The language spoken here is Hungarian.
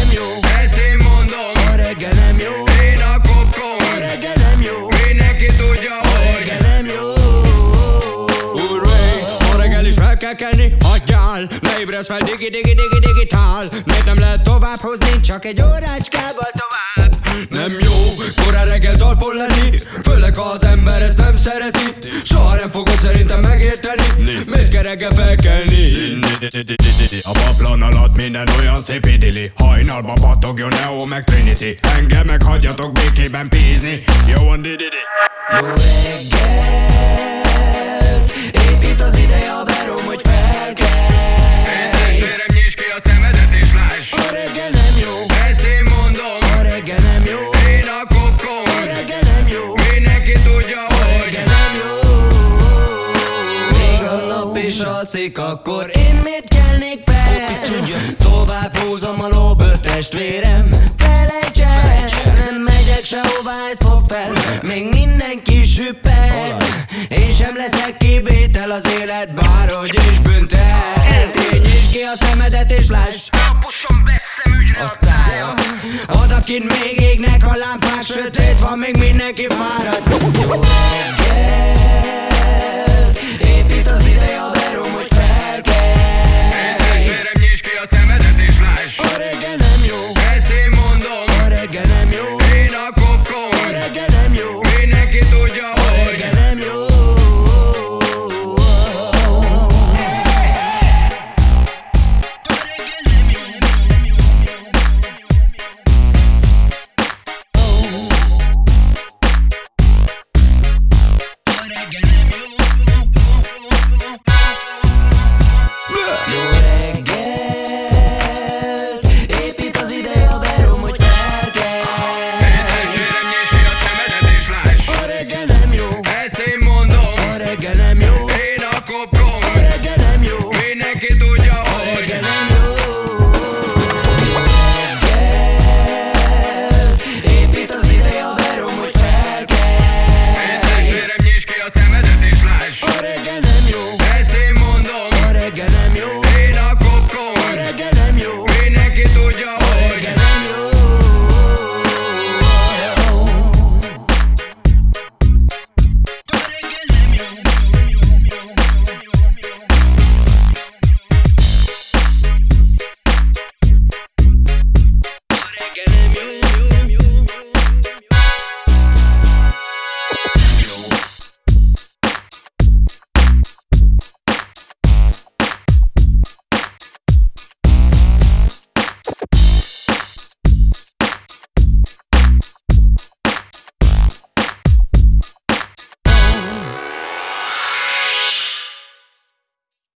nem jó, ezt én mondom, a reggel nem jó, én a kopkom, a reggel nem jó, mindenki tudja, a reggel nem jó. Ma reggel is fel kell kelni, hagyjál, ne ébresz fel, digitál. Miért nem lehet tovább hozni, csak egy órácskával tovább? Nem jó, korán reggel talpon lenni, főleg ha az ember ezt nem szereti. Soha nem fogod szerintem megérteni, miért kell reggel felkelni. A paplan alatt minden olyan szép idilli, hajnalba pattogjon Neo meg Trinity. Engem meg hagyjatok békében pízni. Jó van dididi. Jó reggel, épít az ideje a verom, hogy felkelj. Tőlem nyisd ki a szemedet és láss, A reggel nem jó, ezt én mondom, a reggel nem jó, én a kopkom, a reggel nem jó, mindenki tudja, a hogy reggel nem jó. Még a nap is alszik, akkor én miért kelnék fel? Tovább húzom a lóbőr testvérem, felejts el, nem megyek sehová, ez fog fel. Még mindenki süppel, én sem leszek kivétel az élet, bárhogy is büntet. Nyisd ki a szemedet és láss, kapusom veszem ügyre a tája. odakint még égnek a lámpák, sötét van, még mindenki fáradt. Jó reggel, épít az ideje a verom, hogy felkelj. Tőlem nyisd ki a szemedet és láss, A reggel nem jó, ezt én mondom, a reggel nem jó, én a kopkom, a reggel nem jó, mindenki tudja, a hogy reggel nem jó. Jó reggel, épít az ideje a verom, hogy felkelj. tőlem nyisd ki a szemedet és láss, A reggel nem jó, ezt én mondom, a reggel nem jó, én a kopkom, a reggel nem jó, mindenki tudja, a hogy reggel nem jó. Jó reggel, épít az ideje a verom, hogy felkelj. tőlem nyisd ki a szemedet és láss, A reggel nem jó, ezt én mondom, a reggel nem jó, én a kopkom, a reggel nem jó, mindenki tudja,